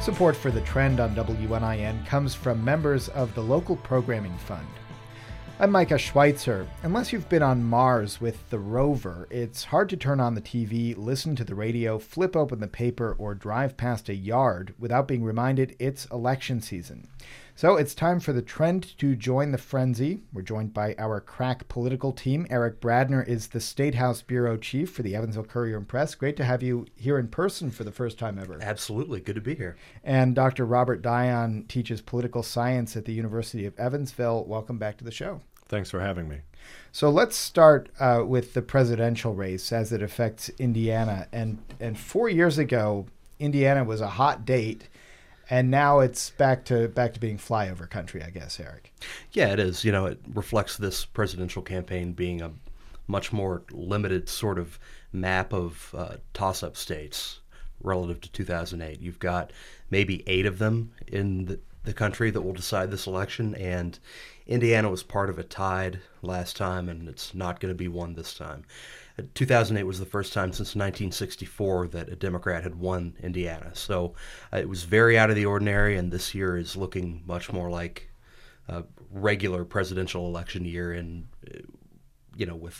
Support for The Trend on WNIN comes from members of the Local Programming Fund. I'm Micah Schweitzer. Unless you've been on Mars with the rover, it's hard to turn on the TV, listen to the radio, flip open the paper, or drive past a yard without being reminded it's election season. So it's time for The Trend to join the frenzy. We're joined by our crack political team. Eric Bradner is the State House Bureau Chief for the Evansville Courier and Press. Great to have you here in person for the first time ever. Absolutely. Good to be here. And Dr. Robert Dion teaches political science at the University of Evansville. Welcome back to the show. Thanks for having me. So let's start with the presidential race as it affects Indiana. And 4 years ago, Indiana was a hot date. And now it's back to being flyover country, I guess, Eric. Yeah, it is. You know, it reflects this presidential campaign being a much more limited sort of map of toss-up states relative to 2008. You've got maybe 8 of them in the country that will decide this election, and Indiana was part of a tide last time, and it's not going to be one this time. 2008 was the first time since 1964 that a Democrat had won Indiana. So it was very out of the ordinary, and this year is looking much more like a regular presidential election year, and with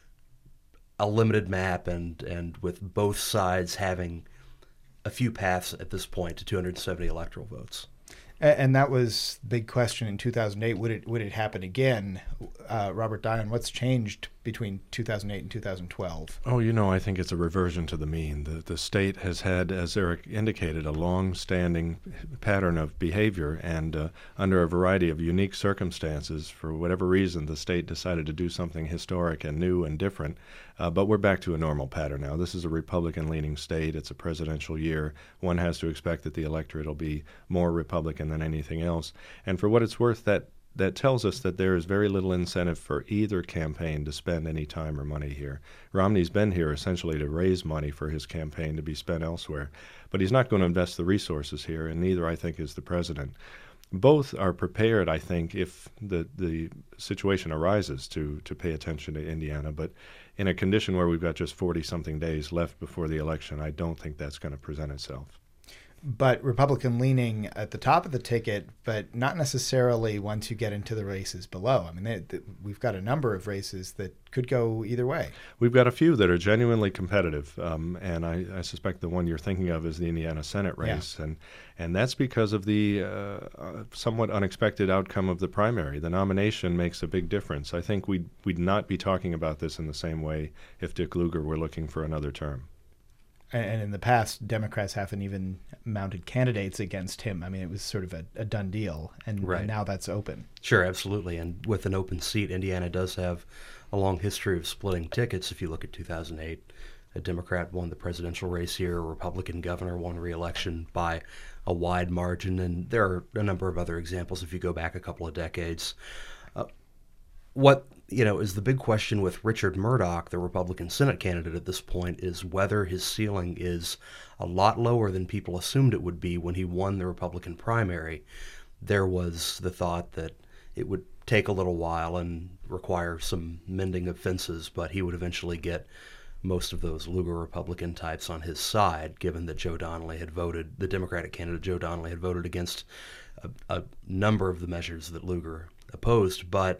a limited map and with both sides having a few paths at this point to 270 electoral votes. And that was the big question in 2008. Would it happen again? Robert Dion, what's changed between 2008 and 2012? Oh, I think it's a reversion to the mean. The state has had, as Eric indicated, a long-standing pattern of behavior, and under a variety of unique circumstances, for whatever reason, the state decided to do something historic and new and different. But we're back to a normal pattern now. This is a Republican-leaning state. It's a presidential year. One has to expect that the electorate will be more Republican than anything else. And for what it's worth, that tells us that there is very little incentive for either campaign to spend any time or money here. Romney's been here essentially to raise money for his campaign to be spent elsewhere, but he's not going to invest the resources here, and neither, I think, is the president. Both are prepared, I think, if the situation arises to pay attention to Indiana, but in a condition where we've got just 40-something days left before the election, I don't think that's going to present itself. But Republican leaning at the top of the ticket, but not necessarily once you get into the races below. I mean, we've got a number of races that could go either way. We've got a few that are genuinely competitive, and I suspect the one you're thinking of is the Indiana Senate race, yeah. and that's because of the somewhat unexpected outcome of the primary. The nomination makes a big difference. I think we'd not be talking about this in the same way if Dick Lugar were looking for another term. And in the past, Democrats haven't even mounted candidates against him. I mean, it was sort of a done deal, and now that's open. Sure, absolutely. And with an open seat, Indiana does have a long history of splitting tickets. If you look at 2008, a Democrat won the presidential race here, a Republican governor won re-election by a wide margin, and there are a number of other examples if you go back a couple of decades. What is the big question with Richard Murdoch, the Republican Senate candidate at this point, is whether his ceiling is a lot lower than people assumed it would be when he won the Republican primary. There was the thought that it would take a little while and require some mending of fences, but he would eventually get most of those Lugar Republican types on his side, given that the Democratic candidate Joe Donnelly had voted against a number of the measures that Lugar opposed. But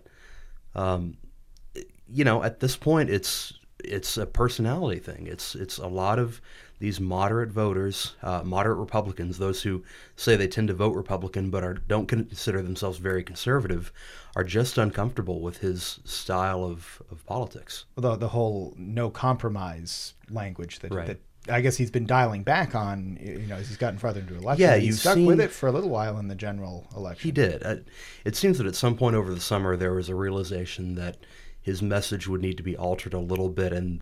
at this point, it's a personality thing. It's a lot of these moderate voters, moderate Republicans, those who say they tend to vote Republican but don't consider themselves very conservative, are just uncomfortable with his style of politics. Although the whole no compromise language that I guess he's been dialing back on, as he's gotten farther into election. Yeah, he stuck with it for a little while in the general election. He did. It seems that at some point over the summer there was a realization that his message would need to be altered a little bit, and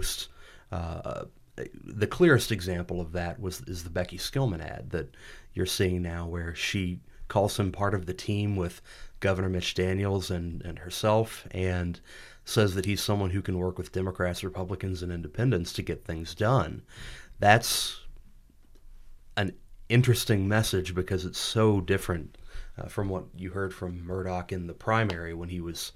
the clearest example of that is the Becky Skillman ad that you're seeing now, where she calls him part of the team with Governor Mitch Daniels and herself, and says that he's someone who can work with Democrats, Republicans, and independents to get things done. That's an interesting message because it's so different from what you heard from Murdoch in the primary when he was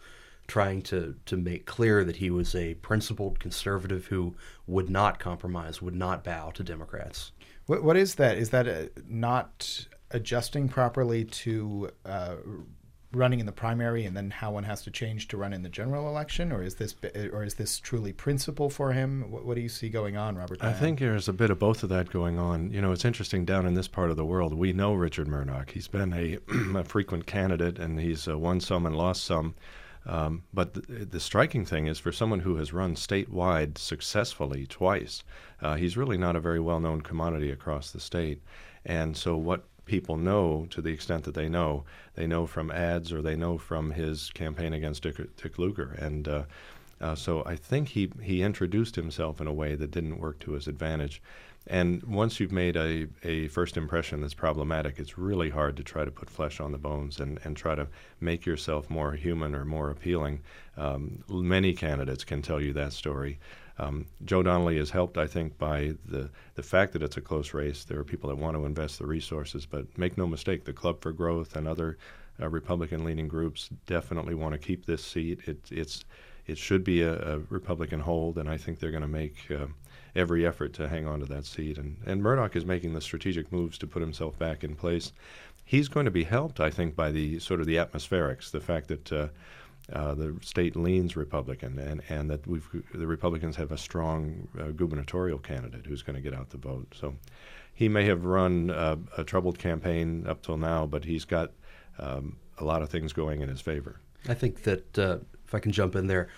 trying to make clear that he was a principled conservative who would not compromise, would not bow to Democrats. What is that? Is that not adjusting properly to running in the primary and then how one has to change to run in the general election, or is this truly principle for him? What do you see going on, Robert? I think there's a bit of both of that going on. You know, it's interesting, down in this part of the world, we know Richard Murdoch. He's been a frequent candidate, and he's won some and lost some. But the striking thing is, for someone who has run statewide successfully twice, he's really not a very well-known commodity across the state. And so what people know, to the extent that they know from ads, or they know from his campaign against Dick Lugar. And so I think he introduced himself in a way that didn't work to his advantage. And once you've made a first impression that's problematic, it's really hard to try to put flesh on the bones and try to make yourself more human or more appealing. Many candidates can tell you that story. Joe Donnelly is helped, I think, by the fact that it's a close race. There are people that want to invest the resources, but make no mistake, the Club for Growth and other Republican-leaning groups definitely want to keep this seat. It should be a Republican hold, and I think they're going to make every effort to hang on to that seat. And Murdoch is making the strategic moves to put himself back in place. He's going to be helped, I think, by the sort of the atmospherics, the fact that the state leans Republican, and that the Republicans have a strong gubernatorial candidate who's going to get out the vote. So he may have run a troubled campaign up till now, but he's got a lot of things going in his favor. I think that, if I can jump in there,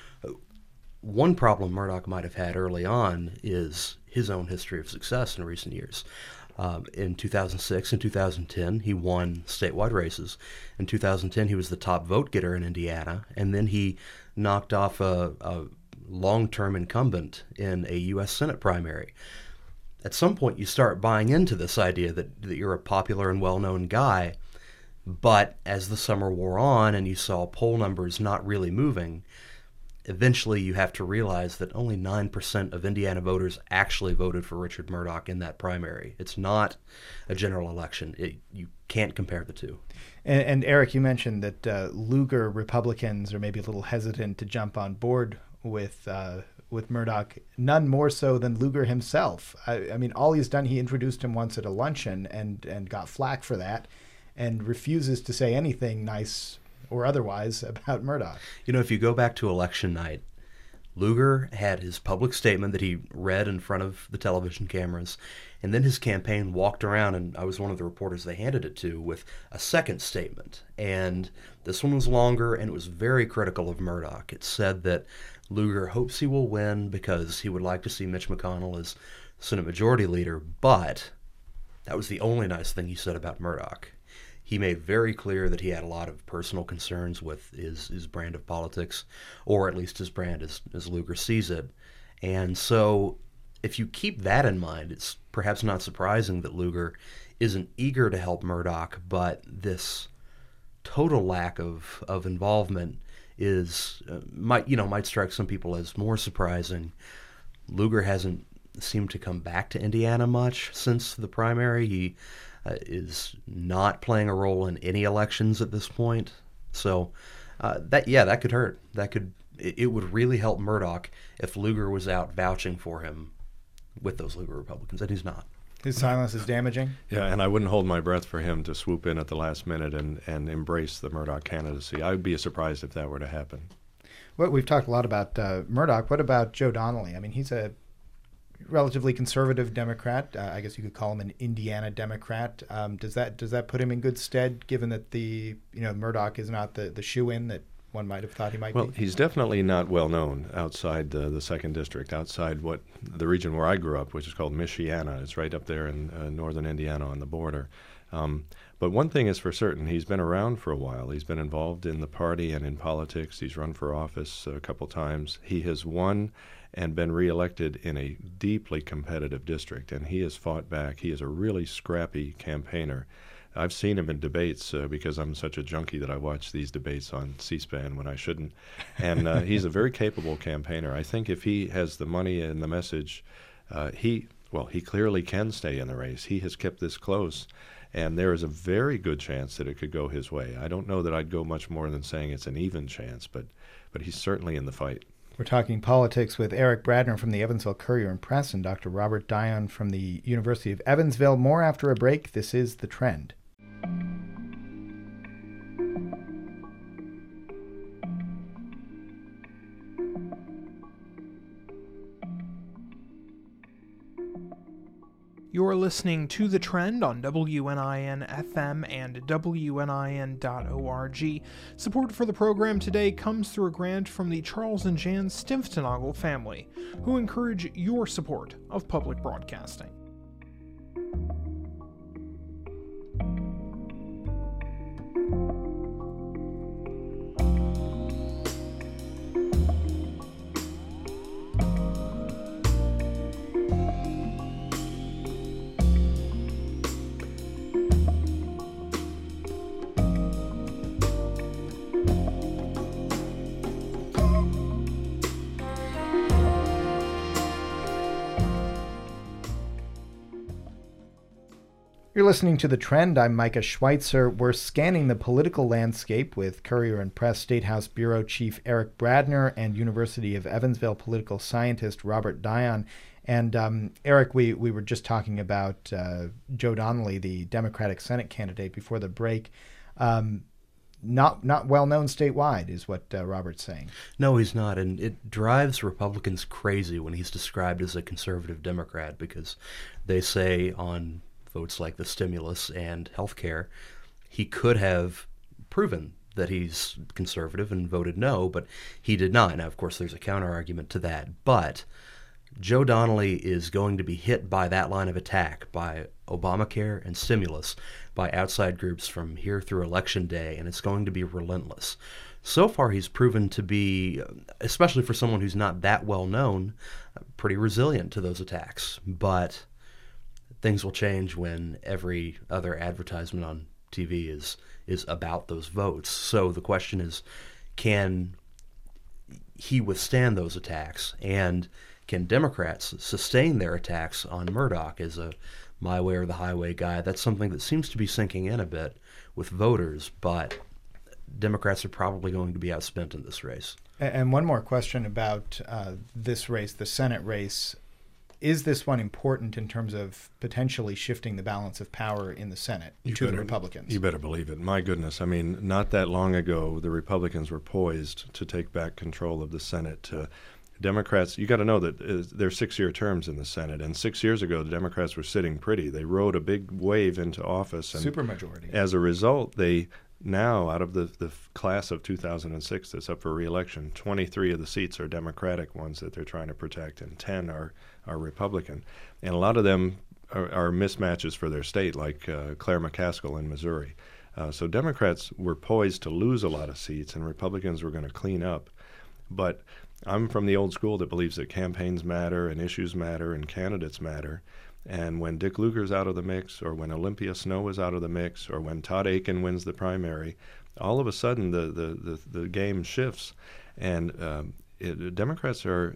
one problem Murdoch might have had early on is his own history of success in recent years. In 2006 and 2010, he won statewide races. In 2010, he was the top vote getter in Indiana, and then he knocked off a long-term incumbent in a U.S. Senate primary. At some point, you start buying into this idea that you're a popular and well-known guy, but as the summer wore on and you saw poll numbers not really moving, eventually you have to realize that only 9% of Indiana voters actually voted for Richard Murdoch in that primary. It's not a general election. You can't compare the two. And Eric, you mentioned that Lugar Republicans are maybe a little hesitant to jump on board with Murdoch, none more so than Lugar himself. I mean, all he's done, he introduced him once at a luncheon and got flack for that, and refuses to say anything nice or otherwise about Murdoch. You know, if you go back to election night, Lugar had his public statement that he read in front of the television cameras, and then his campaign walked around, and I was one of the reporters they handed it to, with a second statement. And this one was longer, and it was very critical of Murdoch. It said that Lugar hopes he will win because he would like to see Mitch McConnell as Senate Majority Leader, but that was the only nice thing he said about Murdoch. He made very clear that he had a lot of personal concerns with his brand of politics, or at least his brand as Lugar sees it. And so if you keep that in mind, it's perhaps not surprising that Lugar isn't eager to help Murdoch, but this total lack of involvement might strike some people as more surprising. Lugar hasn't seemed to come back to Indiana much since the primary. He is not playing a role in any elections at this point. So that could hurt. It would really help Murdoch if Lugar was out vouching for him with those Lugar Republicans, and he's not. His silence is damaging. Yeah, and I wouldn't hold my breath for him to swoop in at the last minute and embrace the Murdoch candidacy. I would be surprised if that were to happen. Well, we've talked a lot about Murdoch. What about Joe Donnelly? I mean, he's a relatively conservative Democrat. I guess you could call him an Indiana Democrat. Does that put him in good stead, given that Murdoch is not the shoe-in that one might have thought he might be? Well, he's definitely not well known outside the 2nd District, outside the region where I grew up, which is called Michiana. It's right up there in northern Indiana on the border. But one thing is for certain, he's been around for a while. He's been involved in the party and in politics. He's run for office a couple times. He has won and been reelected in a deeply competitive district, and he has fought back. He is a really scrappy campaigner. I've seen him in debates because I'm such a junkie that I watch these debates on C-SPAN when I shouldn't. And he's a very capable campaigner. I think if he has the money and the message, he clearly can stay in the race. He has kept this close. And there is a very good chance that it could go his way. I don't know that I'd go much more than saying it's an even chance, but he's certainly in the fight. We're talking politics with Eric Bradner from the Evansville Courier and Press and Dr. Robert Dion from the University of Evansville. More after a break. This is The Trend. You're listening to The Trend on WNIN FM and WNIN.org. Support for the program today comes through a grant from the Charles and Jan Stimpftenagel family, who encourage your support of public broadcasting. You're listening to The Trend. I'm Micah Schweitzer. We're scanning the political landscape with Courier and Press State House Bureau Chief Eric Bradner and University of Evansville political scientist Robert Dion. And Eric, we were just talking about Joe Donnelly, the Democratic Senate candidate, before the break. Not well known statewide, is what Robert's saying. No, he's not, and it drives Republicans crazy when he's described as a conservative Democrat, because they say on votes like the stimulus and health care, he could have proven that he's conservative and voted no, but he did not. Now, of course, there's a counter-argument to that, but Joe Donnelly is going to be hit by that line of attack, by Obamacare and stimulus, by outside groups from here through Election Day, and it's going to be relentless. So far, he's proven to be, especially for someone who's not that well known, pretty resilient to those attacks, but things will change when every other advertisement on TV is about those votes. So the question is, can he withstand those attacks? And can Democrats sustain their attacks on Murdoch as a my way or the highway guy? That's something that seems to be sinking in a bit with voters, but Democrats are probably going to be outspent in this race. And one more question about this race, the Senate race. Is this one important in terms of potentially shifting the balance of power in the Senate to the Republicans? You better believe it. My goodness. I mean, not that long ago, the Republicans were poised to take back control of the Senate. Democrats, you got to know that they're 6-year terms in the Senate, and 6 years ago, the Democrats were sitting pretty. They rode a big wave into office. And supermajority. As a result, they now, out of the class of 2006 that's up for re-election, 23 of the seats are Democratic ones that they're trying to protect, and 10 are Republican. And a lot of them are mismatches for their state, like Claire McCaskill in Missouri. So Democrats were poised to lose a lot of seats, and Republicans were going to clean up. But I'm from the old school that believes that campaigns matter and issues matter and candidates matter. And when Dick Lugar's out of the mix, or when Olympia Snowe is out of the mix, or when Todd Akin wins the primary, all of a sudden the game shifts. And Democrats are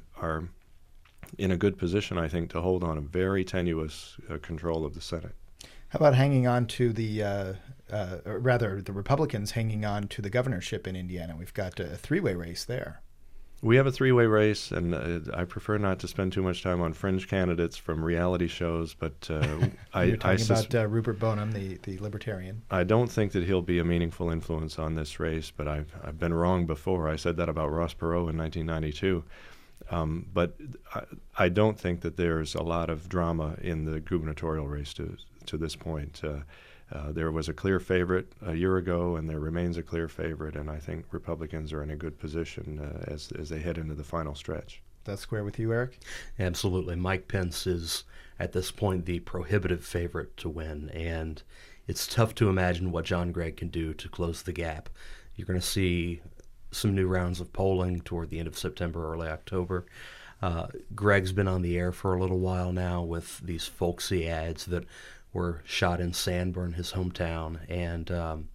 in a good position, I think, to hold on a very tenuous control of the Senate. How about hanging on to the Republicans hanging on to the governorship in Indiana? We've got a three-way race there. We have a three-way race, and I prefer not to spend too much time on fringe candidates from reality shows, but You're talking about Rupert Boneham, the Libertarian. I don't think that he'll be a meaningful influence on this race, but I've been wrong before. I said that about Ross Perot in 1992. But I don't think that there's a lot of drama in the gubernatorial race to this point. There was a clear favorite a year ago, and there remains a clear favorite, and I think Republicans are in a good position as they head into the final stretch. That's square with you, Eric? Absolutely. Mike Pence is, at this point, the prohibitive favorite to win, and it's tough to imagine what John Gregg can do to close the gap. You're going to see some new rounds of polling toward the end of September, early October. Gregg's been on the air for a little while now with these folksy ads that were shot in Sanborn, his hometown, and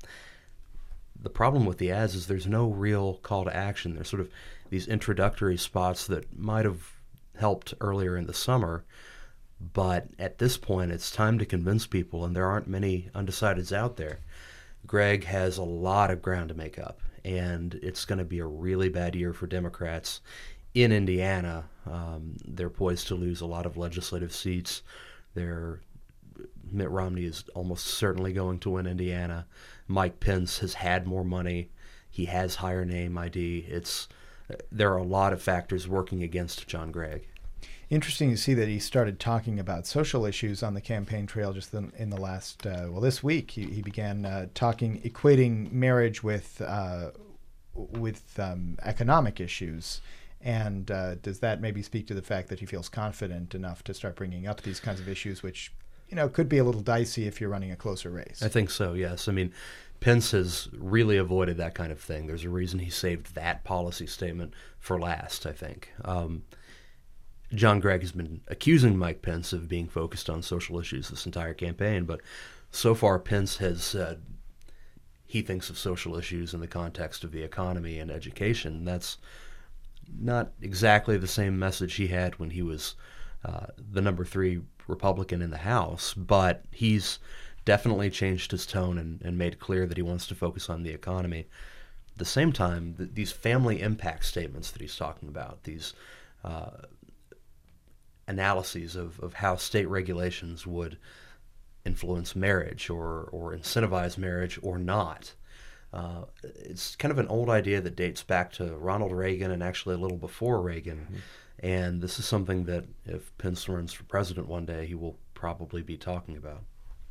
the problem with the ads is there's no real call to action. There's sort of these introductory spots that might have helped earlier in the summer, But at this point, it's time to convince people, and there aren't many undecideds out there. Greg has a lot of ground to make up, and it's going to be a really bad year for Democrats in Indiana. They're poised to lose a lot of legislative seats. Mitt Romney is almost certainly going to win Indiana. Mike Pence has had more money. He has higher name ID. There are a lot of factors working against John Gregg. Interesting to see that he started talking about social issues on the campaign trail just in the last, this week. He began equating marriage with economic issues. And does that maybe speak to the fact that he feels confident enough to start bringing up these kinds of issues, which, could be a little dicey if you're running a closer race? I think so, yes. I mean, Pence has really avoided that kind of thing. There's a reason he saved that policy statement for last, I think. John Gregg has been accusing Mike Pence of being focused on social issues this entire campaign, but so far Pence has said he thinks of social issues in the context of the economy and education. That's not exactly the same message he had when he was the number 3 Republican in the House, but he's definitely changed his tone and made clear that he wants to focus on the economy. At the same time, these family impact statements that he's talking about, these analyses of how state regulations would influence marriage or incentivize marriage or not. It's kind of an old idea that dates back to Ronald Reagan and actually a little before Reagan. Mm-hmm. And this is something that if Pence runs for president one day, he will probably be talking about.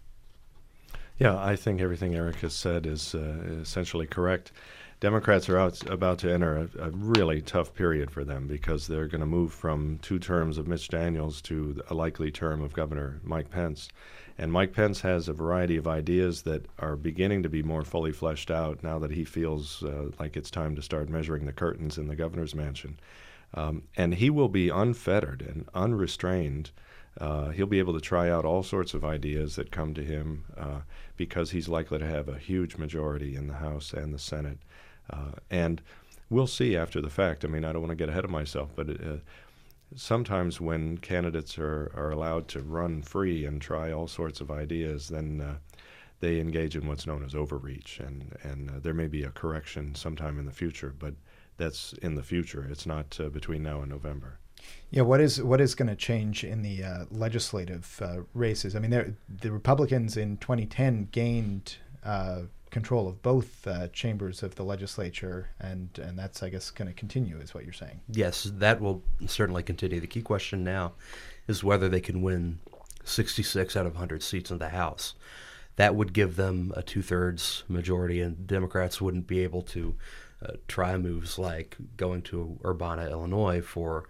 Yeah, I think everything Eric has said is essentially correct. Democrats are about to enter a really tough period for them because they're going to move from 2 terms of Mitch Daniels to a likely term of Governor Mike Pence. And Mike Pence has a variety of ideas that are beginning to be more fully fleshed out now that he feels like it's time to start measuring the curtains in the governor's mansion. And he will be unfettered and unrestrained. He'll be able to try out all sorts of ideas that come to him because he's likely to have a huge majority in the House and the Senate. And we'll see after the fact. I mean, I don't want to get ahead of myself, but sometimes when candidates are allowed to run free and try all sorts of ideas, then they engage in what's known as overreach. And there may be a correction sometime in the future, but that's in the future. It's not between now and November. Yeah, what is going to change in the legislative races? I mean, the Republicans in 2010 gained control of both chambers of the legislature, and that's, I guess, going to continue, is what you're saying. Yes, that will certainly continue. The key question now is whether they can win 66 out of 100 seats in the House. That would give them a 2/3 majority, and Democrats wouldn't be able to try moves like going to Urbana, Illinois for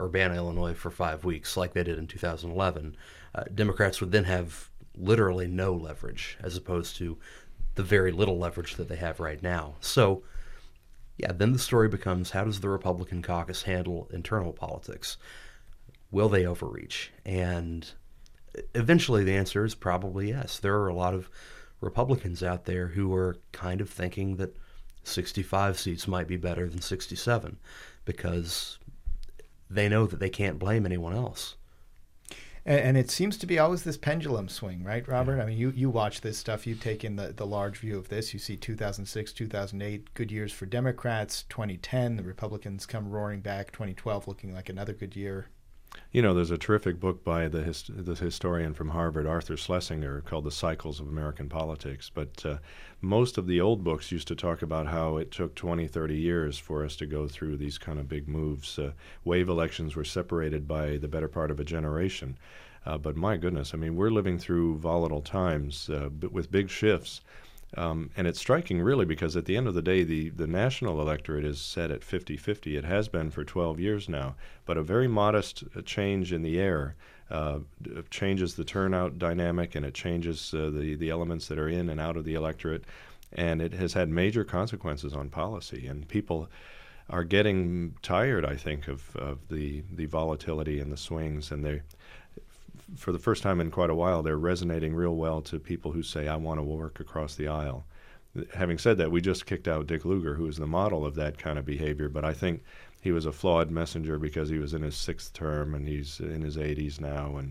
5 weeks like they did in 2011. Democrats would then have literally no leverage as opposed to the very little leverage that they have right now. So, yeah, then the story becomes, how does the Republican caucus handle internal politics? Will they overreach? And eventually the answer is probably yes. There are a lot of Republicans out there who are kind of thinking that 65 seats might be better than 67 because they know that they can't blame anyone else. And it seems to be always this pendulum swing, right, Robert? Yeah. I mean, you watch this stuff. You take in the large view of this. You see 2006, 2008, good years for Democrats. 2010, the Republicans come roaring back. 2012 looking like another good year. You know, there's a terrific book by the historian from Harvard, Arthur Schlesinger, called The Cycles of American Politics. But most of the old books used to talk about how it took 20, 30 years for us to go through these kind of big moves. Wave elections were separated by the better part of a generation. But my goodness, I mean, we're living through volatile times with big shifts. And it's striking, really, because at the end of the day, the national electorate is set at 50-50. It has been for 12 years now. But a very modest change in the air changes the turnout dynamic, and it changes the elements that are in and out of the electorate. And it has had major consequences on policy. And people are getting tired, I think, of the volatility and the swings. And for the first time in quite a while, they're resonating real well to people who say, I want to work across the aisle. Having said that, we just kicked out Dick Lugar, who is the model of that kind of behavior, but I think he was a flawed messenger because he was in his 6th term and he's in his 80s now, and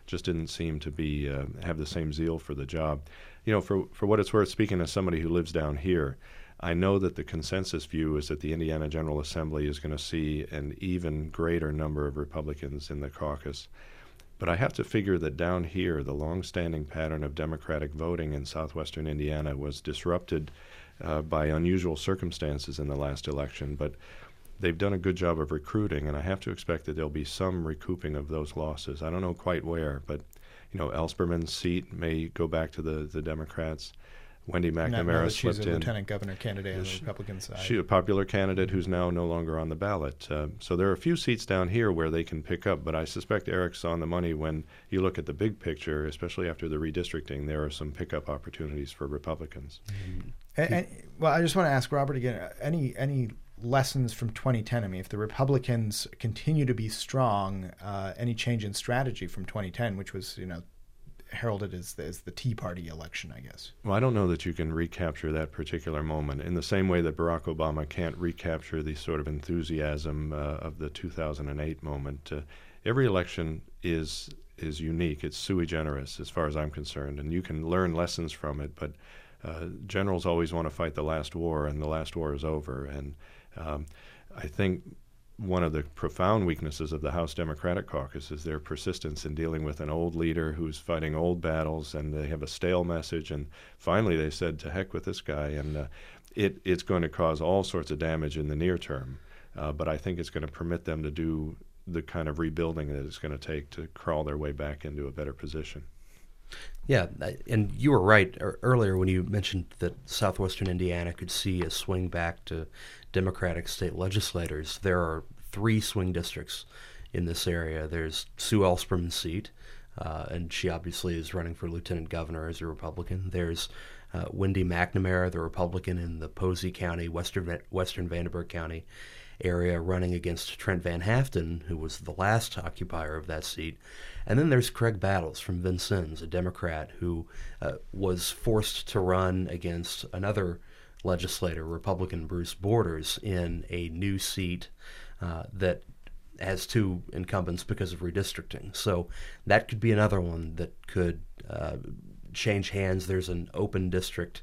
just didn't seem to be have the same zeal for the job. You know, for what it's worth, speaking as somebody who lives down here, I know that the consensus view is that the Indiana General Assembly is going to see an even greater number of Republicans in the caucus. But I have to figure that down here, the long-standing pattern of Democratic voting in southwestern Indiana was disrupted by unusual circumstances in the last election. But they've done a good job of recruiting, and I have to expect that there'll be some recouping of those losses. I don't know quite where, but Ellspermann's seat may go back to the Democrats. Wendy McNamara slipped she's a in. lieutenant governor candidate on the Republican side. She's a popular candidate who's now no longer on the ballot. So there are a few seats down here where they can pick up, but I suspect Eric's on the money when you look at the big picture, especially after the redistricting. There are some pickup opportunities for Republicans. Well, I just want to ask Robert again, any lessons from 2010? I mean, if the Republicans continue to be strong, any change in strategy from 2010, which was, heralded as the Tea Party election, I guess? Well, I don't know that you can recapture that particular moment in the same way that Barack Obama can't recapture the sort of enthusiasm of the 2008 moment. Every election is unique. It's sui generis as far as I'm concerned, and you can learn lessons from it, but generals always want to fight the last war, and the last war is over. And I think one of the profound weaknesses of the House Democratic Caucus is their persistence in dealing with an old leader who's fighting old battles, and they have a stale message. And finally they said, to heck with this guy, and it's going to cause all sorts of damage in the near term. But I think it's going to permit them to do the kind of rebuilding that it's going to take to crawl their way back into a better position. Yeah, and you were right earlier when you mentioned that southwestern Indiana could see a swing back to Democratic state legislators. There are 3 swing districts in this area. There's Sue Ellspermann's seat, and she obviously is running for lieutenant governor as a Republican. There's Wendy McNamara, the Republican in the Posey County, Western Vanderburgh County area, running against Trent Van Haften, who was the last occupier of that seat. And then there's Craig Battles from Vincennes, a Democrat who was forced to run against another legislator, Republican Bruce Borders, in a new seat that has 2 incumbents because of redistricting. So that could be another one that could change hands. There's an open district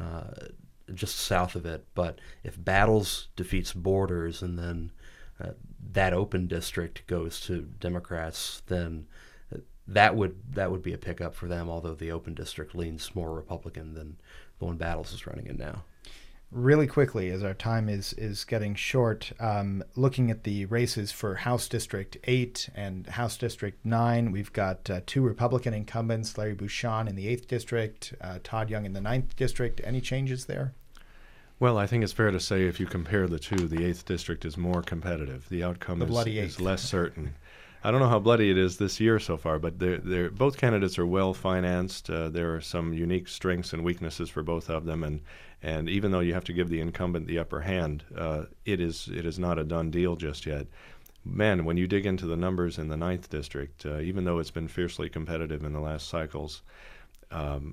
just south of it, but if Battles defeats Borders and then that open district goes to Democrats, then that would be a pickup for them, although the open district leans more Republican than the one Battles is running in now. Really quickly, as our time is getting short, looking at the races for House District 8 and House District 9, we've got 2 Republican incumbents, Larry Bucshon in the 8th District, Todd Young in the 9th District. Any changes there? Well, I think it's fair to say if you compare the two, the 8th District is more competitive. The outcome is less certain. I don't know how bloody it is this year so far, but both candidates are well-financed. There are some unique strengths and weaknesses for both of them, and even though you have to give the incumbent the upper hand, it is not a done deal just yet. Man, when you dig into the numbers in the 9th District, even though it's been fiercely competitive in the last cycles, I'm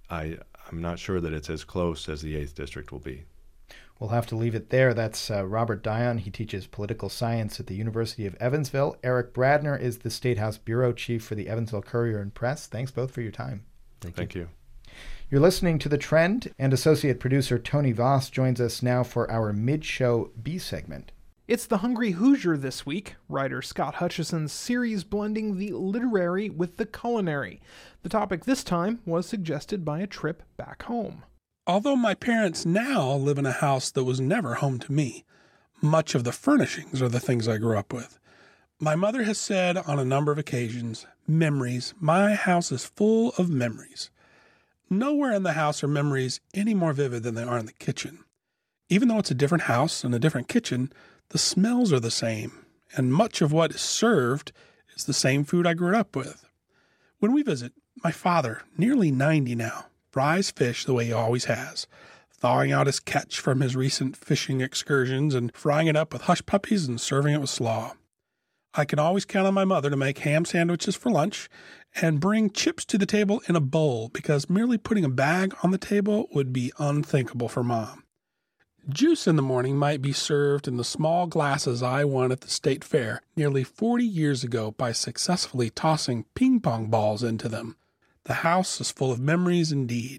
not sure that it's as close as the 8th District will be. We'll have to leave it there. That's Robert Dion. He teaches political science at the University of Evansville. Eric Bradner is the State House Bureau Chief for the Evansville Courier and Press. Thanks both for your time. Thank you. You're listening to The Trend, and associate producer Tony Voss joins us now for our mid-show B segment. It's The Hungry Hoosier this week, writer Scott Hutchison's series blending the literary with the culinary. The topic this time was suggested by a trip back home. Although my parents now live in a house that was never home to me, much of the furnishings are the things I grew up with. My mother has said on a number of occasions, memories, my house is full of memories. Nowhere in the house are memories any more vivid than they are in the kitchen. Even though it's a different house and a different kitchen, the smells are the same, and much of what is served is the same food I grew up with. When we visit, my father, nearly 90 now, fries fish the way he always has, thawing out his catch from his recent fishing excursions and frying it up with hush puppies and serving it with slaw. I can always count on my mother to make ham sandwiches for lunch and bring chips to the table in a bowl because merely putting a bag on the table would be unthinkable for Mom. Juice in the morning might be served in the small glasses I won at the state fair nearly 40 years ago by successfully tossing ping pong balls into them. The house is full of memories indeed.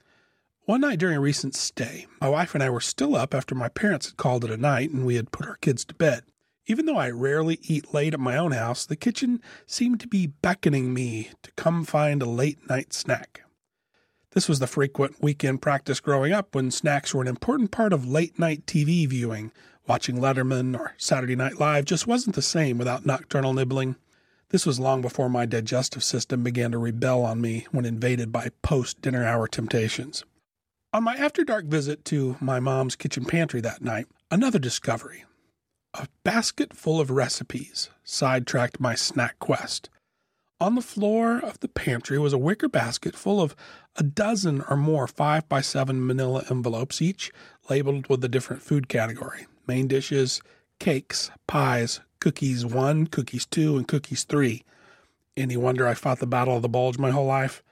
One night during a recent stay, my wife and I were still up after my parents had called it a night and we had put our kids to bed. Even though I rarely eat late at my own house, the kitchen seemed to be beckoning me to come find a late-night snack. This was the frequent weekend practice growing up when snacks were an important part of late-night TV viewing. Watching Letterman or Saturday Night Live just wasn't the same without nocturnal nibbling. This was long before my digestive system began to rebel on me when invaded by post-dinner hour temptations. On my after-dark visit to my mom's kitchen pantry that night, another discovery. A basket full of recipes sidetracked my snack quest. On the floor of the pantry was a wicker basket full of a dozen or more 5x7 manila envelopes, each labeled with a different food category. Main dishes, cakes, pies, cookies 1, cookies 2, and cookies 3. Any wonder I fought the battle of the bulge my whole life?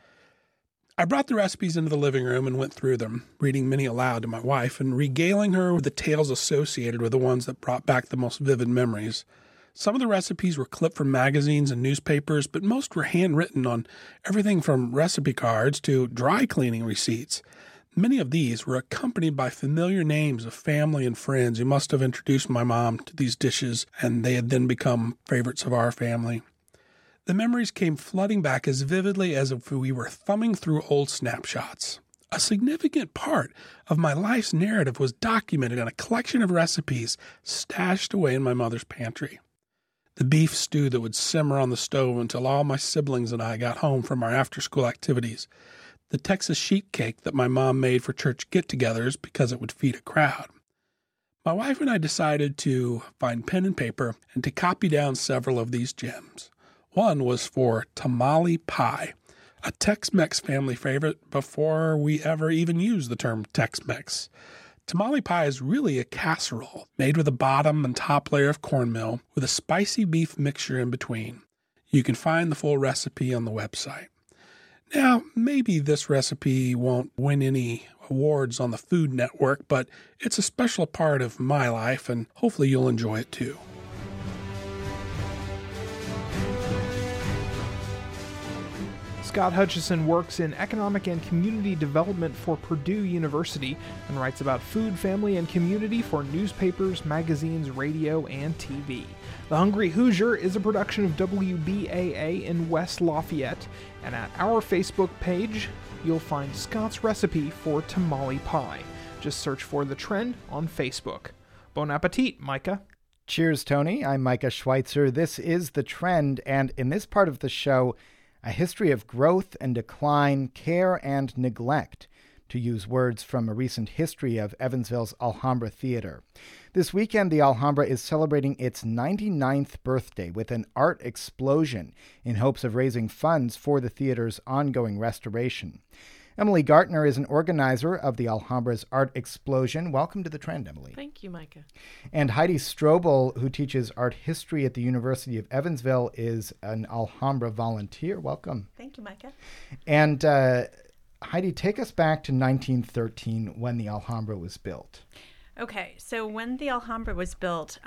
I brought the recipes into the living room and went through them, reading many aloud to my wife and regaling her with the tales associated with the ones that brought back the most vivid memories. Some of the recipes were clipped from magazines and newspapers, but most were handwritten on everything from recipe cards to dry cleaning receipts. Many of these were accompanied by familiar names of family and friends who must have introduced my mom to these dishes, and they had then become favorites of our family. The memories came flooding back as vividly as if we were thumbing through old snapshots. A significant part of my life's narrative was documented in a collection of recipes stashed away in my mother's pantry. The beef stew that would simmer on the stove until all my siblings and I got home from our after-school activities. The Texas sheet cake that my mom made for church get-togethers because it would feed a crowd. My wife and I decided to find pen and paper and to copy down several of these gems. One was for tamale pie, a Tex-Mex family favorite before we ever even used the term Tex-Mex. Tamale pie is really a casserole made with a bottom and top layer of cornmeal with a spicy beef mixture in between. You can find the full recipe on the website. Now, maybe this recipe won't win any awards on the Food Network, but it's a special part of my life, and hopefully you'll enjoy it too. Scott Hutchison works in economic and community development for Purdue University and writes about food, family, and community for newspapers, magazines, radio, and TV. The Hungry Hoosier is a production of WBAA in West Lafayette, and at our Facebook page, you'll find Scott's recipe for tamale pie. Just search for The Trend on Facebook. Bon appetit, Micah. Cheers, Tony. I'm Micah Schweitzer. This is The Trend, and in this part of the show, a history of growth and decline, care and neglect, to use words from a recent history of Evansville's Alhambra Theater. This weekend, the Alhambra is celebrating its 99th birthday with an art explosion in hopes of raising funds for the theater's ongoing restoration. Emily Gartner is an organizer of the Alhambra's Art Explosion. Welcome to The Trend, Emily. Thank you, Micah. And Heidi Strobel, who teaches art history at the University of Evansville, is an Alhambra volunteer. Welcome. Thank you, Micah. And Heidi, take us back to 1913 when the Alhambra was built. Okay, so when the Alhambra was built,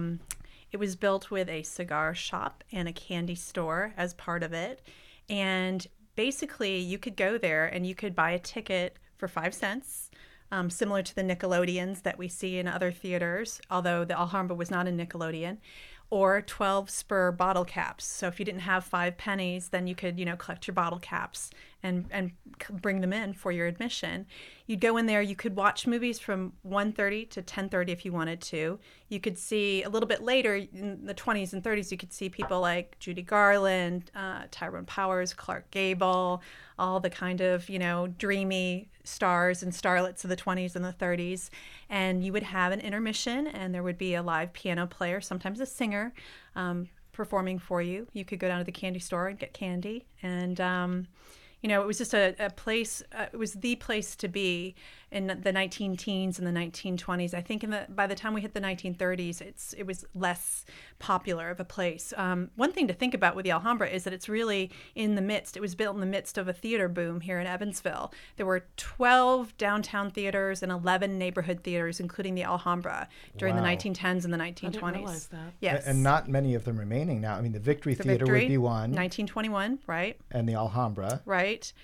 it was built with a cigar shop and a candy store as part of it. And basically, you could go there and you could buy a ticket for 5 cents, similar to the Nickelodeons that we see in other theaters, although the Alhambra was not a Nickelodeon, or 12 spur bottle caps. So if you didn't have 5 pennies, then you could, collect your bottle caps and bring them in for your admission. You'd go in there, you could watch movies from 1:30 to 10:30 if you wanted to. You could see a little bit later in the 20s and 30s, you could see people like Judy Garland, Tyrone Powers, Clark Gable, all the kind of, dreamy stars and starlets of the 20s and the 30s. And you would have an intermission and there would be a live piano player, sometimes a singer, performing for you. You could go down to the candy store and get candy. And, it was just a place, it was the place to be. in the 19-teens and the 1920s. I think by the time we hit the 1930s, it was less popular of a place. One thing to think about with the Alhambra is that it's really it was built in the midst of a theater boom here in Evansville. There were 12 downtown theaters and 11 neighborhood theaters, including the Alhambra, during the 1910s and the 1920s. I didn't realize that. Yes. And not many of them remaining now. I mean, the Victory Theater would be one. 1921, right. And the Alhambra. Right.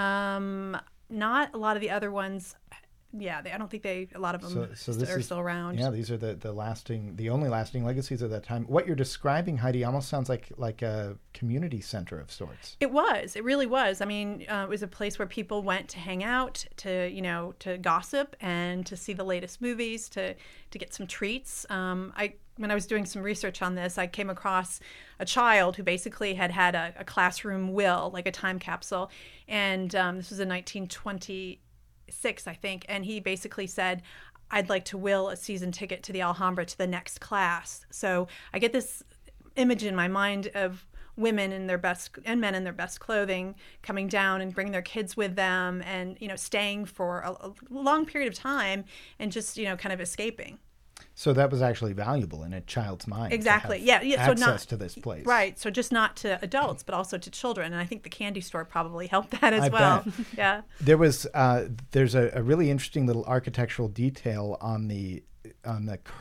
Not a lot of the other ones. Yeah, I don't think a lot of them are still around. Yeah, these are the only lasting legacies of that time. What you're describing, Heidi, almost sounds like a community center of sorts. It really was. I mean, it was a place where people went to hang out, to gossip and to see the latest movies, to get some treats. When I was doing some research on this, I came across a child who basically had a classroom will, like a time capsule, and this was in 1926, I think, and he basically said, I'd like to will a season ticket to the Alhambra to the next class. So I get this image in my mind of women in their best and men in their best clothing coming down and bringing their kids with them and, staying for a long period of time and just, kind of escaping. So that was actually valuable in a child's mind. Exactly. To have access to this place. Right. So just not to adults, but also to children. And I think the candy store probably helped that as well. Bet. Yeah. There's a really interesting little architectural detail on the I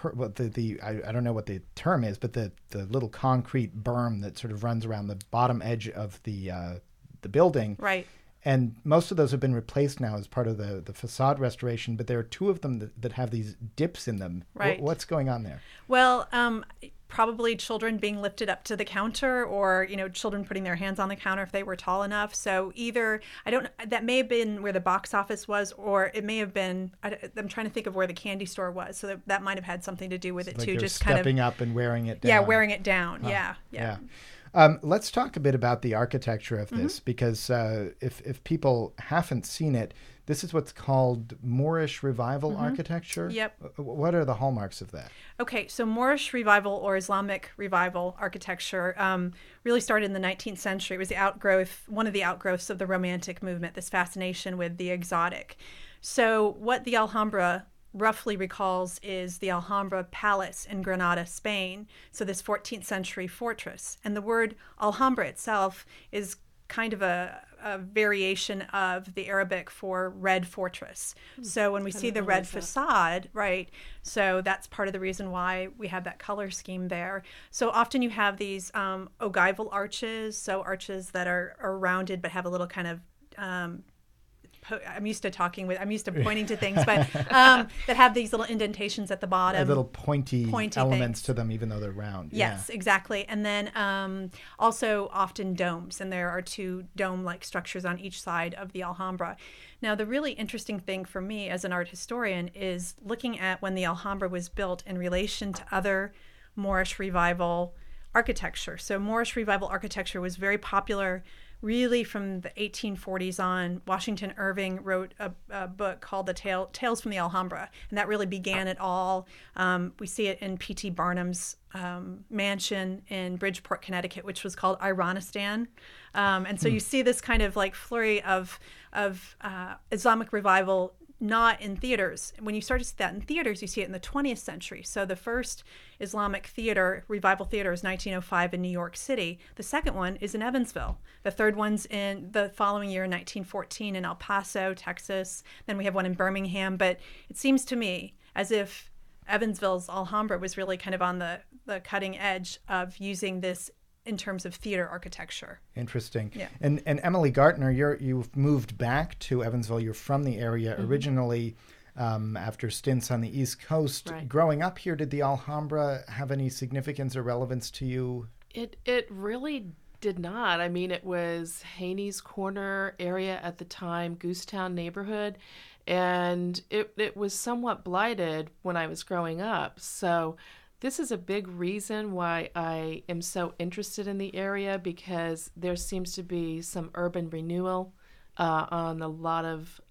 don't know what the term is, but the little concrete berm that sort of runs around the bottom edge of the building. Right. And most of those have been replaced now as part of the facade restoration, but there are two of them that have these dips in them. Right. What's going on there? Well, probably children being lifted up to the counter or, children putting their hands on the counter if they were tall enough. So that may have been where the box office was, or it may have been, I'm trying to think of where the candy store was. So that might have had something to do with it too. Just stepping up and wearing it down. Yeah, wearing it down. Yeah. Let's talk a bit about the architecture of this, because if people haven't seen it, this is what's called Moorish Revival architecture. Yep. What are the hallmarks of that? Okay, so Moorish Revival or Islamic Revival architecture really started in the 19th century. It was one of the outgrowths of the Romantic movement, this fascination with the exotic. So what the Alhambra roughly recalls is the Alhambra Palace in Granada, Spain. So this 14th century fortress. And the word Alhambra itself is kind of a variation of the Arabic for red fortress. So when we see the red facade, right, so that's part of the reason why we have that color scheme there. So often you have these ogival arches, so arches that are rounded but have a little kind of I'm used to pointing to things, but that have these little indentations at the bottom. Little pointy elements to them, even though they're round. Yes, exactly. And then also often domes, and there are two dome-like structures on each side of the Alhambra. Now, the really interesting thing for me as an art historian is looking at when the Alhambra was built in relation to other Moorish Revival architecture. So Moorish Revival architecture was very popular really from the 1840s on. Washington Irving wrote a book called The Tales from the Alhambra, and that really began it all. We see it in P.T. Barnum's mansion in Bridgeport, Connecticut, which was called Iranistan. And so you see this kind of like flurry of Islamic revival, not in theaters. When you start to see that in theaters, you see it in the 20th century. So the first Islamic theater, revival theater, is 1905 in New York City. The second one is in Evansville. The third one's in the following year, 1914, in El Paso, Texas. Then we have one in Birmingham. But it seems to me as if Evansville's Alhambra was really kind of on the cutting edge of using this in terms of theater architecture. Interesting. Yeah. And Emily Gartner, you've moved back to Evansville. You're from the area originally after stints on the East Coast. Right. Growing up here, did the Alhambra have any significance or relevance to you? It really did not. I mean, it was Haney's Corner area at the time, Goosetown neighborhood, and it was somewhat blighted when I was growing up. So this is a big reason why I am so interested in the area, because there seems to be some urban renewal on a lot of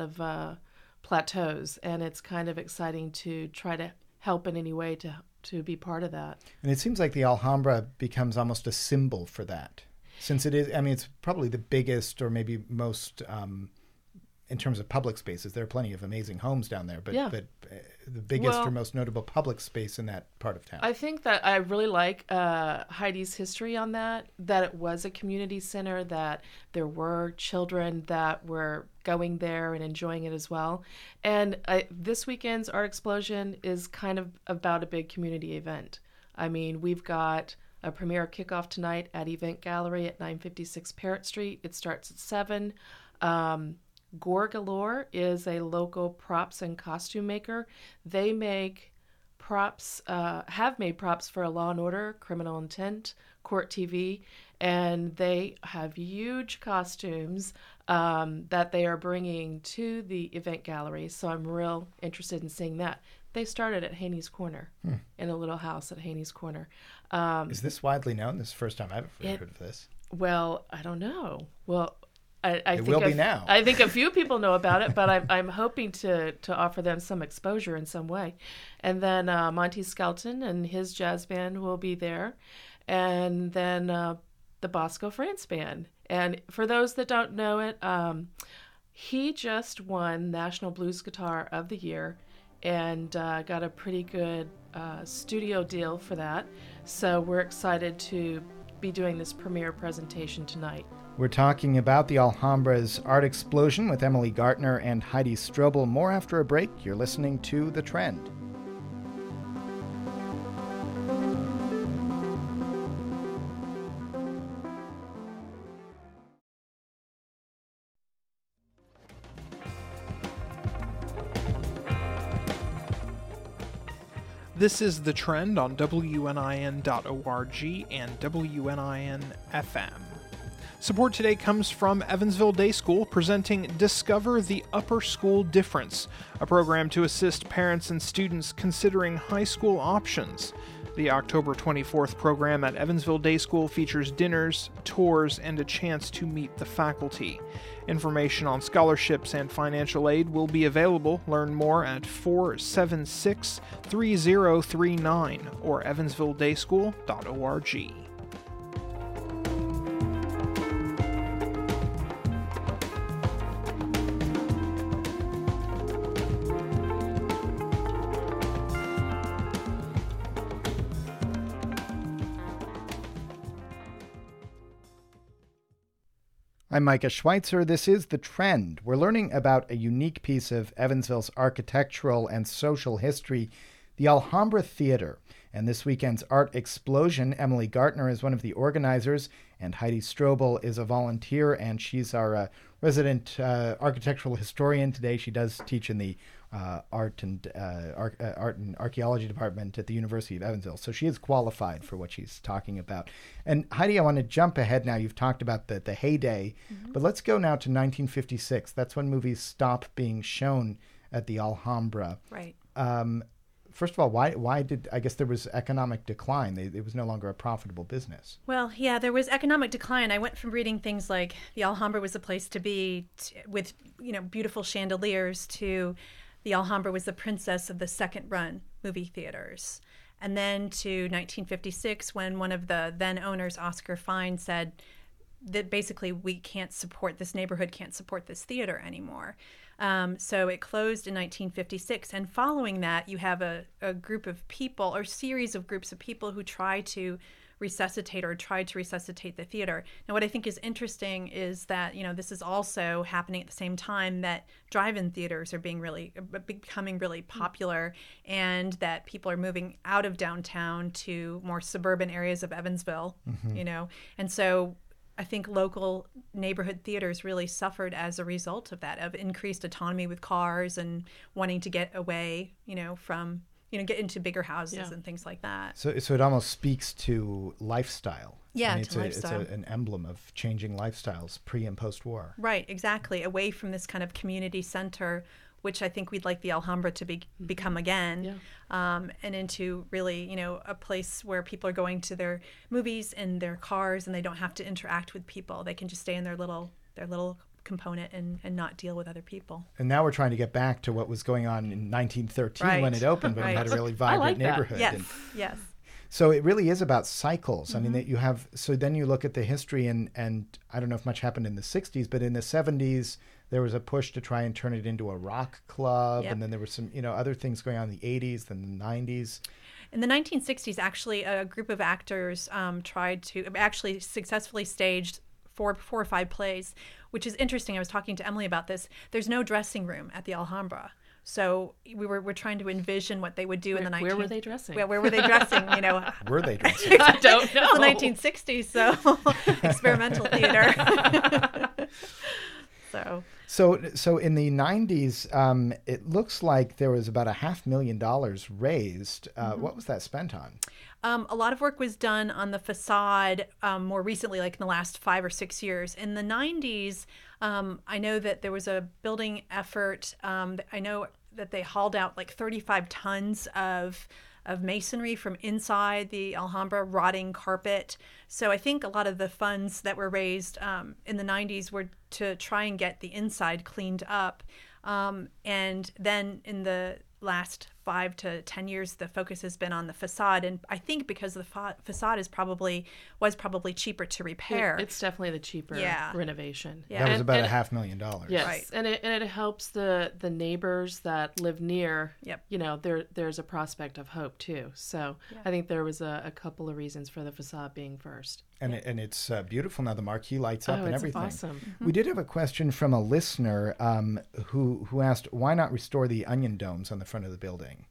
plateaus, and it's kind of exciting to try to help in any way to be part of that. And it seems like the Alhambra becomes almost a symbol for that, since it is. I mean, it's probably the biggest or maybe most in terms of public spaces. There are plenty of amazing homes down there, but Yeah. the biggest or most notable public space in that part of town. I think that I really like Heidi's history on that it was a community center, that there were children that were going there and enjoying it as well. And this weekend's Art Explosion is kind of about a big community event. I mean, we've got a premiere kickoff tonight at Event Gallery at 956 Parrott Street. It starts at 7. Gore Galore is a local props and costume maker. They make props, have made props for Law and Order, Criminal Intent, Court TV, and they have huge costumes that they are bringing to the Event Gallery. So I'm real interested in seeing that. They started at Haney's Corner, in a little house at Haney's Corner. Is this widely known? This is the first time I've ever heard of this. Well, I don't know. Well, I it think will be now. I think a few people know about it, but I'm hoping to offer them some exposure in some way. And then Monty Skelton and his jazz band will be there, and then the Bosco France Band. And for those that don't know it, he just won National Blues Guitar of the Year and got a pretty good studio deal for that. So we're excited to be doing this premiere presentation tonight. We're talking about the Alhambra's Art Explosion with Emily Gartner and Heidi Strobel. More after a break. You're listening to The Trend. This is The Trend on WNIN.org and WNIN FM. Support today comes from Evansville Day School presenting Discover the Upper School Difference, a program to assist parents and students considering high school options. The October 24th program at Evansville Day School features dinners, tours, and a chance to meet the faculty. Information on scholarships and financial aid will be available. Learn more at 476-3039 or evansvilledayschool.org. I'm Micah Schweitzer. This is The Trend. We're learning about a unique piece of Evansville's architectural and social history, the Alhambra Theater. And this weekend's Art Explosion, Emily Gartner is one of the organizers, and Heidi Strobel is a volunteer, and she's our resident architectural historian today. She does teach in the art and archaeology department at the University of Evansville, so she is qualified for what she's talking about. And Heidi, I want to jump ahead now. You've talked about the heyday, but let's go now to 1956. That's when movies stop being shown at the Alhambra. Right. First of all, why did, I guess there was economic decline. It was no longer a profitable business. Well, yeah, there was economic decline. I went from reading things like the Alhambra was a place to be with, beautiful chandeliers to the Alhambra was the princess of the second-run movie theaters. And then to 1956, when one of the then owners, Oscar Fine, said that basically this neighborhood can't support this theater anymore. So it closed in 1956. And following that, you have a group of people, or series of groups of people who tried to resuscitate the theater. Now, what I think is interesting is that, this is also happening at the same time that drive-in theaters are becoming really popular, and that people are moving out of downtown to more suburban areas of Evansville, and so I think local neighborhood theaters really suffered as a result of that, of increased autonomy with cars and wanting to get away, from, get into bigger houses and things like that. So it almost speaks to lifestyle. Yeah, lifestyle. It's an emblem of changing lifestyles pre and post war. Right, exactly. Away from this kind of community center, which I think we'd like the Alhambra to become again, and into really, a place where people are going to their movies in their cars, and they don't have to interact with people. They can just stay in their little component and not deal with other people. And now we're trying to get back to what was going on in 1913 when it opened, when we had a really vibrant neighborhood. Yes, yes. So it really is about cycles. I mean, that you have, so then you look at the history and I don't know if much happened in the 60s, but in the 70s, there was a push to try and turn it into a rock club. Yep. And then there were some, other things going on in the 80s, then the 90s. In the 1960s, actually, a group of actors tried to actually successfully staged four or five plays, which is interesting. I was talking to Emily about this. There's no dressing room at the Alhambra. So we're trying to envision what they would do in the 1960s. Where were they dressing? Where were they dressing? Were they dressing? I don't know. It's the 1960s, so experimental theater. So in the 90s, it looks like there was about $500,000 raised. What was that spent on? A lot of work was done on the facade more recently, like in the last 5 or 6 years. In the 90s, I know that there was a building effort. I know that they hauled out like 35 tons of masonry from inside the Alhambra, rotting carpet. So I think a lot of the funds that were raised in the 90s were to try and get the inside cleaned up. And then in the last 5 to 10 years, the focus has been on the facade, and I think because the facade was probably cheaper to repair. It's definitely the cheaper renovation. Yeah. That was about $500,000. Yes, Right. and it helps the neighbors that live near. Yep. There's a prospect of hope too. So I think there was a couple of reasons for the facade being first. And it's beautiful now. The marquee lights up and it's everything. Awesome. We did have a question from a listener who asked, why not restore the onion domes on the front of the building?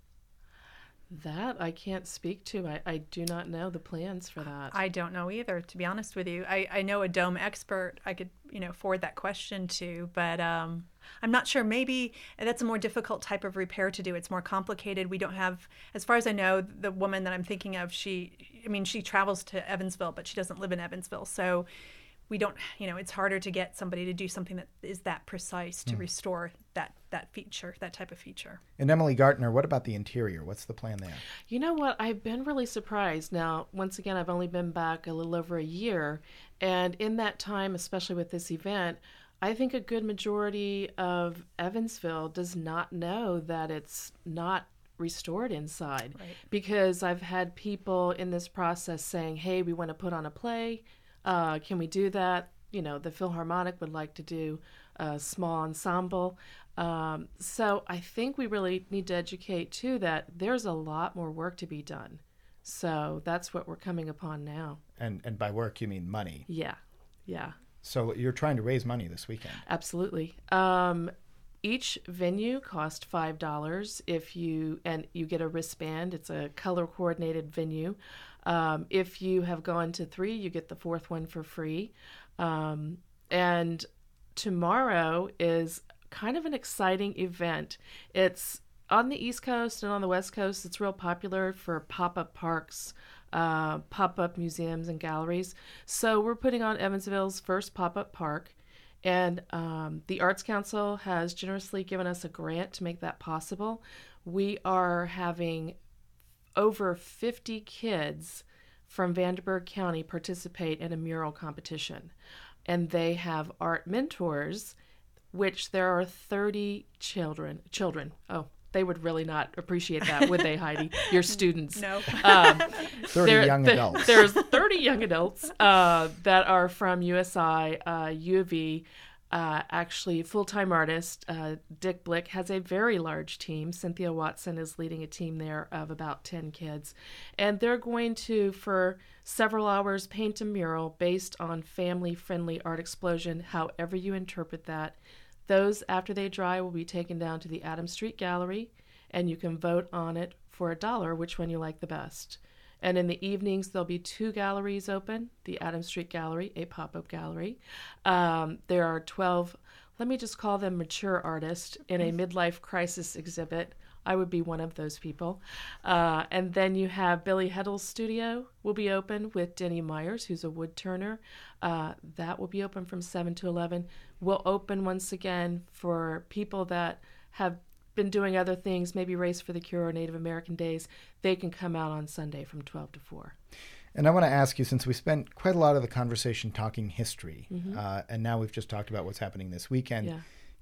That I can't speak to. I do not know the plans for that. I don't know either, to be honest with you. I know a dome expert I could forward that question to, but I'm not sure. Maybe that's a more difficult type of repair to do. It's more complicated. We don't have, as far as I know, the woman that I'm thinking of, she travels to Evansville, but she doesn't live in Evansville. So we don't, it's harder to get somebody to do something that is that precise to restore that feature, that type of feature. And Emily Gartner, what about the interior? What's the plan there? You know what? I've been really surprised. Now, once again, I've only been back a little over a year. And in that time, especially with this event, I think a good majority of Evansville does not know that it's not restored inside. Right. Because I've had people in this process saying, hey, we want to put on a play. Can we do that? The Philharmonic would like to do a small ensemble. So I think we really need to educate, too, that there's a lot more work to be done. So that's what we're coming upon now. And by work, you mean money. Yeah. So you're trying to raise money this weekend. Absolutely. Each venue costs $5 if you get a wristband. It's a color-coordinated venue. If you have gone to 3, you get the 4th one for free. And tomorrow is kind of an exciting event. It's on the East Coast and on the West Coast. It's real popular for pop-up parks, pop-up museums and galleries. So we're putting on Evansville's first pop-up park. And the Arts Council has generously given us a grant to make that possible. We are having over 50 kids from Vanderburgh County participate in a mural competition. And they have art mentors, which there are 30 children. Oh, they would really not appreciate that, would they, Heidi? Your students. No. 30 young adults. There's 30 young adults that are from USI, U of E. Actually, full-time artist Dick Blick has a very large team. Cynthia Watson is leading a team there of about 10 kids. And they're going to, for several hours, paint a mural based on family-friendly art explosion, however you interpret that. Those, after they dry, will be taken down to the Adams Street Gallery, and you can vote on it for $1, which one you like the best. And in the evenings, there'll be 2 galleries open, the Adams Street Gallery, a pop-up gallery. There are 12, let me just call them mature artists, in a midlife crisis exhibit. I would be one of those people. And then you have Billy Heddle's studio will be open with Denny Myers, who's a wood turner. That will be open from 7 to 11. We'll open once again for people that have been doing other things, maybe Race for the Cure or Native American Days. They can come out on Sunday from 12 to 4. And I want to ask you, since we spent quite a lot of the conversation talking history, and now we've just talked about what's happening this weekend,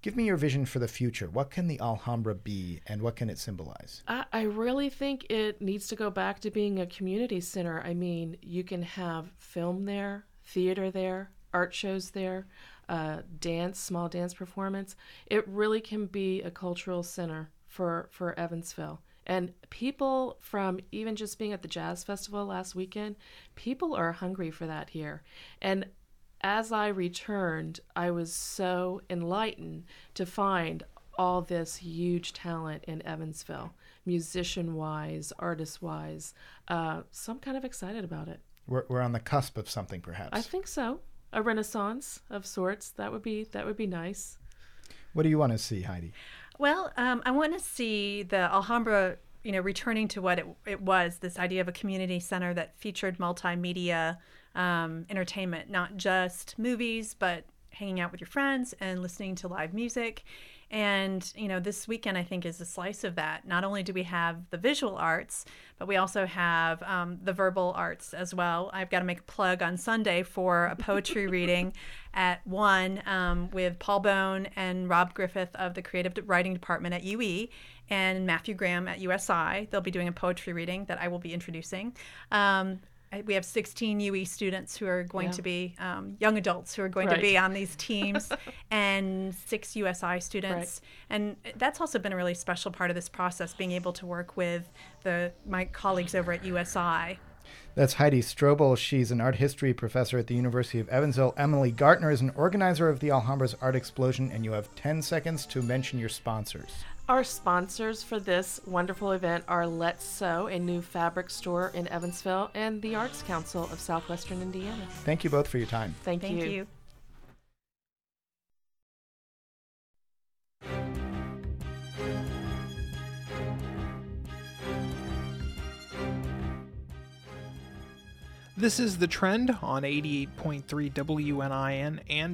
Give me your vision for the future. What can the Alhambra be, and what can it symbolize? I really think it needs to go back to being a community center. I mean, you can have film there, theater there, art shows there, small dance performance. It really can be a cultural center for Evansville. And people, from even just being at the Jazz Festival last weekend, people are hungry for that here. And as I returned, I was so enlightened to find all this huge talent in Evansville, musician-wise, artist-wise. So I'm kind of excited about it. We're on the cusp of something, perhaps. I think so. A renaissance of sorts. That would be nice. What do you want to see, Heidi? Well, I want to see the Alhambra, returning to what it was, this idea of a community center that featured multimedia entertainment, not just movies, but hanging out with your friends and listening to live music. And, this weekend, I think, is a slice of that. Not only do we have the visual arts, but we also have the verbal arts as well. I've got to make a plug on Sunday for a poetry reading at 1 with Paul Bone and Rob Griffith of the Creative Writing Department at UE and Matthew Graham at USI. They'll be doing a poetry reading that I will be introducing. We have 16 UE students who are going to be young adults who are going to be on these teams, and 6 USI students. Right. And that's also been a really special part of this process, being able to work with my colleagues over at USI. That's Heidi Strobel. She's an art history professor at the University of Evansville. Emily Gartner is an organizer of the Alhambra's Art Explosion, and you have 10 seconds to mention your sponsors. Our sponsors for this wonderful event are Let's Sew, a new fabric store in Evansville, and the Arts Council of Southwestern Indiana. Thank you both for your time. Thank you. This is The Trend on 88.3 WNIN and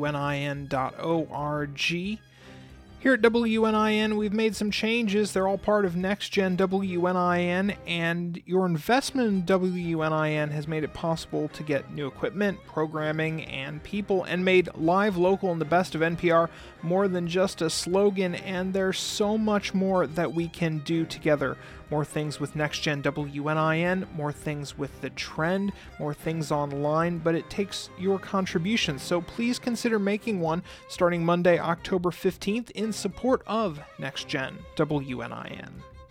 WNIN.org. Here at WNIN, we've made some changes. They're all part of Next Gen WNIN, and your investment in WNIN has made it possible to get new equipment, programming, and people, and made Live, Local, and the Best of NPR more than just a slogan, and there's so much more that we can do together. More things with Next Gen WNIN, more things with The Trend, more things online, but it takes your contributions, so please consider making one starting Monday, October 15th in support of Next Gen WNIN.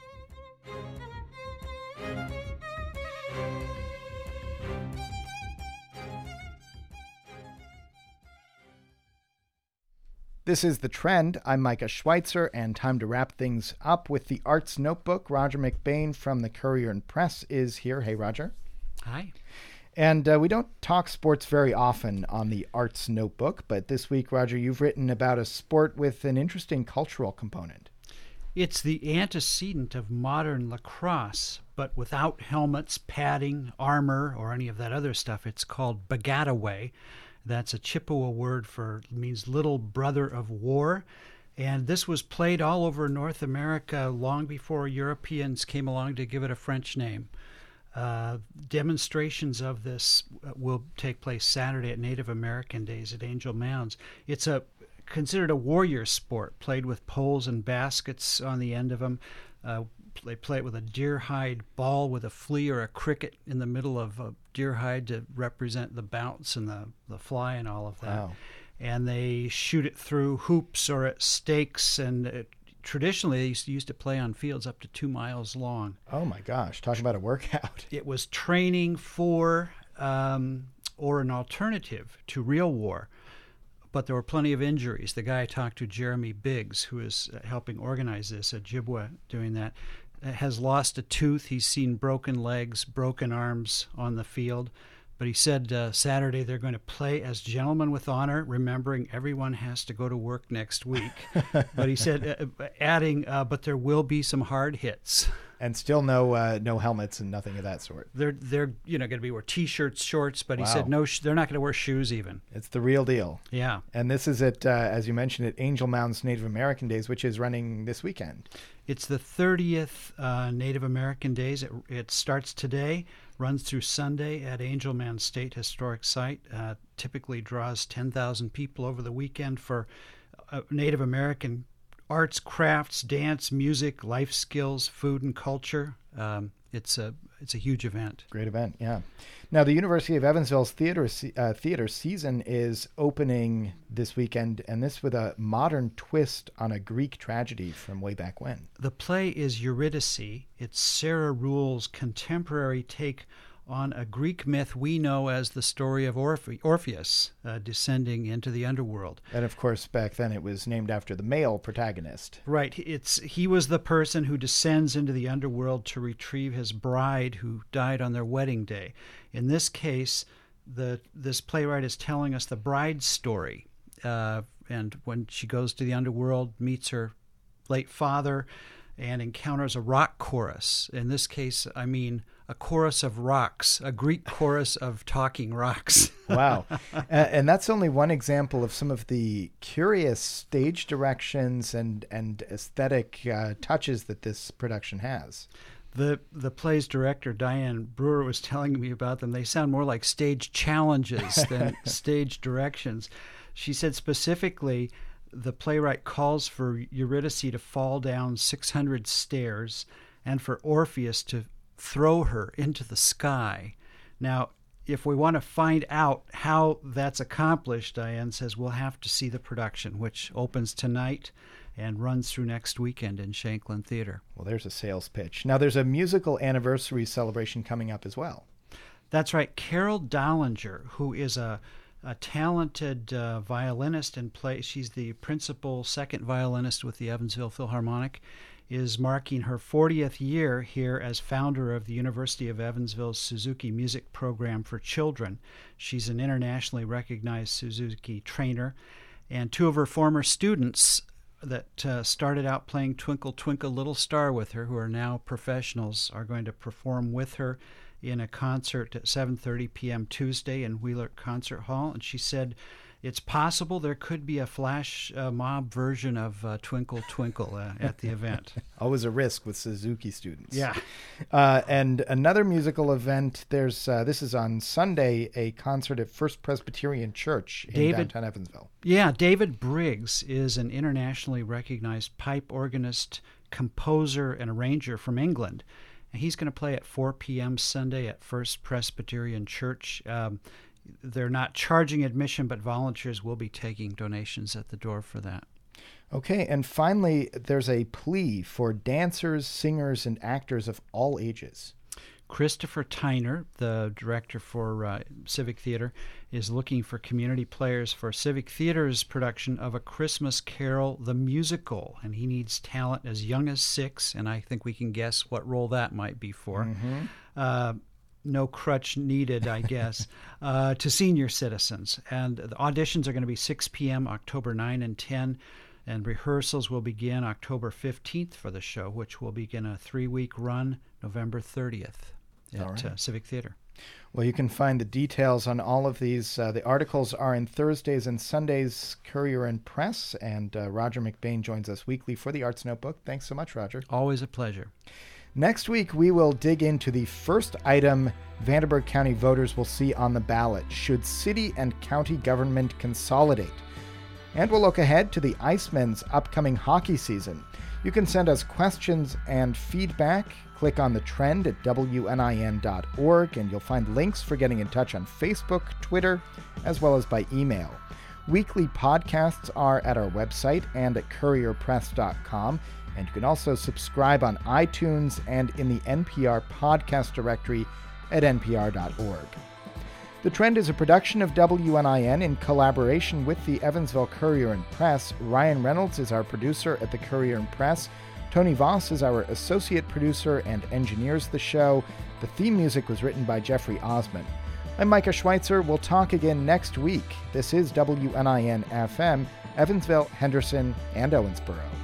This is The Trend. I'm Micah Schweitzer, and time to wrap things up with the Arts Notebook. Roger McBain from the Courier and Press is here. Hey, Roger. Hi. And we don't talk sports very often on the Arts Notebook, but this week, Roger, you've written about a sport with an interesting cultural component. It's the antecedent of modern lacrosse, but without helmets, padding, armor, or any of that other stuff. It's called Bagataway. That's a Chippewa word means little brother of war. And this was played all over North America long before Europeans came along to give it a French name. Demonstrations of this will take place Saturday at Native American Days at Angel Mounds. It's considered a warrior sport, played with poles and baskets on the end of them. They play it with a deer hide ball with a flea or a cricket in the middle of a deer hide to represent the bounce and the fly and all of that. Wow. And they shoot it through hoops or at stakes, and traditionally they used to play on fields up to 2 miles long. Oh my gosh, talk about a workout. It was training for or an alternative to real war. But there were plenty of injuries. The guy I talked to, Jeremy Biggs, who is helping organize this, Ojibwa doing that, has lost a tooth. He's seen broken legs, broken arms on the field. But he said Saturday they're going to play as gentlemen with honor, remembering everyone has to go to work next week. But he said, adding, but there will be some hard hits. And still no helmets and nothing of that sort. They're going to be wear T-shirts, shorts, but he said no, they're not going to wear shoes even. It's the real deal. Yeah. And this is at, as you mentioned, at Angel Mounds Native American Days, which is running this weekend. It's the 30th Native American Days. It starts today, runs through Sunday at Angel Mounds State Historic Site. Typically draws 10,000 people over the weekend for Native American arts, crafts, dance, music, life skills, food, and culture. It's a huge event. Great event, yeah. Now, the University of Evansville's theater season is opening this weekend, and this with a modern twist on a Greek tragedy from way back when. The play is Eurydice. It's Sarah Ruhl's contemporary take on a Greek myth we know as the story of Orpheus descending into the underworld. And of course, back then it was named after the male protagonist. Right. He was the person who descends into the underworld to retrieve his bride who died on their wedding day. In this case, this playwright is telling us the bride's story. And when she goes to the underworld, meets her late father, and encounters a rock chorus. In this case, I mean a chorus of rocks, a Greek chorus of talking rocks. Wow. And that's only one example of some of the curious stage directions and aesthetic touches that this production has. The play's director, Diane Brewer, was telling me about them. They sound more like stage challenges than stage directions. She said specifically, the playwright calls for Eurydice to fall down 600 stairs and for Orpheus to throw her into the sky. Now, if we want to find out how that's accomplished, Diane says we'll have to see the production, which opens tonight and runs through next weekend in Shanklin Theater. Well, there's a sales pitch. Now, there's a musical anniversary celebration coming up as well. That's right. Carol Dollinger, who is a talented violinist and she's the principal second violinist with the Evansville Philharmonic, is marking her 40th year here as founder of the University of Evansville's Suzuki Music Program for Children. She's an internationally recognized Suzuki trainer, and two of her former students that started out playing Twinkle Twinkle Little Star with her, who are now professionals, are going to perform with her in a concert at 7:30 p.m. Tuesday in Wheeler Concert Hall. And she said it's possible there could be a flash mob version of Twinkle Twinkle at the event. Always a risk with Suzuki students. Yeah. And another musical event, this is on Sunday, a concert at First Presbyterian Church in downtown Evansville. Yeah, David Briggs is an internationally recognized pipe organist, composer, and arranger from England. He's going to play at 4 p.m. Sunday at First Presbyterian Church. They're not charging admission, but volunteers will be taking donations at the door for that. Okay, and finally, there's a plea for dancers, singers, and actors of all ages. Christopher Tyner, the director for Civic Theater, is looking for community players for Civic Theater's production of A Christmas Carol, the musical. And he needs talent as young as 6, and I think we can guess what role that might be for. Mm-hmm. No crutch needed, I guess, to senior citizens. And the auditions are going to be 6 p.m., October 9 and 10, and rehearsals will begin October 15th for the show, which will begin a 3-week run November 30th at Civic Theater. Well, you can find the details on all of these. The articles are in Thursdays and Sundays' Courier and Press, and Roger McBain joins us weekly for the Arts Notebook. Thanks so much, Roger. Always a pleasure. Next week, we will dig into the first item Vanderburgh County voters will see on the ballot. Should city and county government consolidate? And we'll look ahead to the Icemen's upcoming hockey season. You can send us questions and feedback. Click on the trend at wnin.org, and you'll find links for getting in touch on Facebook, Twitter, as well as by email. Weekly podcasts are at our website and at courierpress.com. And you can also subscribe on iTunes and in the NPR podcast directory at npr.org. The Trend is a production of WNIN in collaboration with the Evansville Courier and Press. Ryan Reynolds is our producer at the Courier and Press. Tony Voss is our associate producer and engineers the show. The theme music was written by Jeffrey Osmond. I'm Micah Schweitzer. We'll talk again next week. This is WNIN FM, Evansville, Henderson, and Owensboro.